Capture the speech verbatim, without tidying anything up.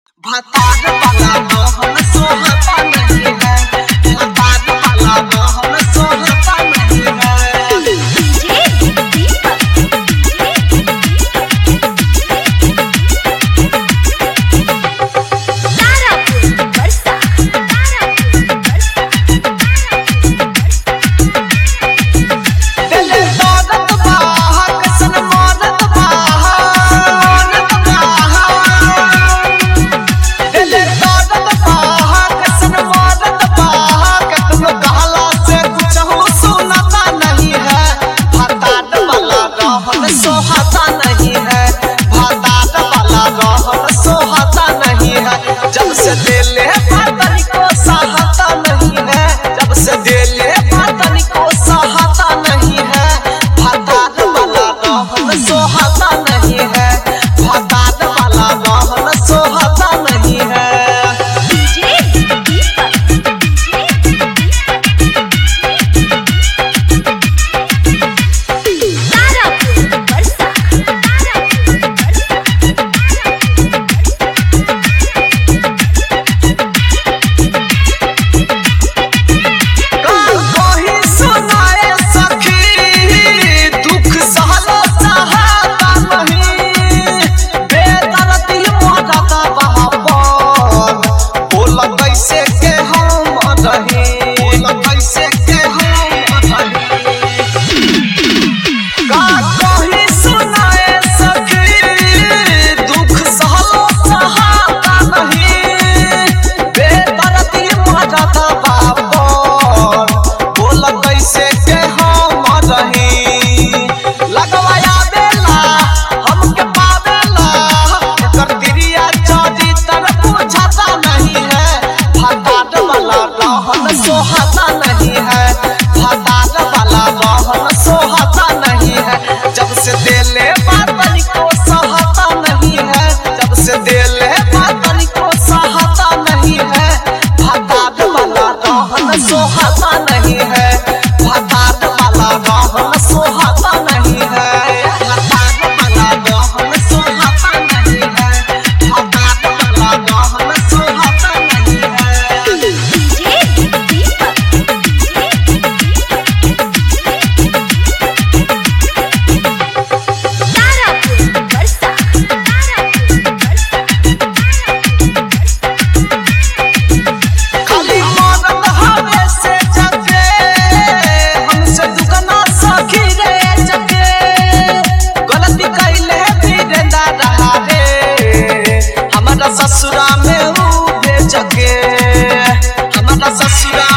भतार वाला रहन सोहता नहीं है, भतार वाला रहन सोहता नहीं है। सोहता नहीं है, भतार वाला रहन सोहता नहीं है। जब से दिले पतनी को सहता नहीं है, जब से दिले पतनी को सहता नहीं है। भतार वाला रहन सोहता नहीं है, भतार वाला रहन सोहता नहीं है। सोहता नहीं है, भतार वाला रहन सोहता नहीं है। जब से दिले पतनी को सहता नहीं है, जब से दिले पतनी को सहता नहीं है। भतार वाला रहन सोहता नहीं है, भतार वाला रहन सोहता नहीं है। भतार वाला रहन सोहता नहीं है, भतार वाला रहन सोहता नहीं है। ससुरा में हूँ भेज के, हमारा ससुरा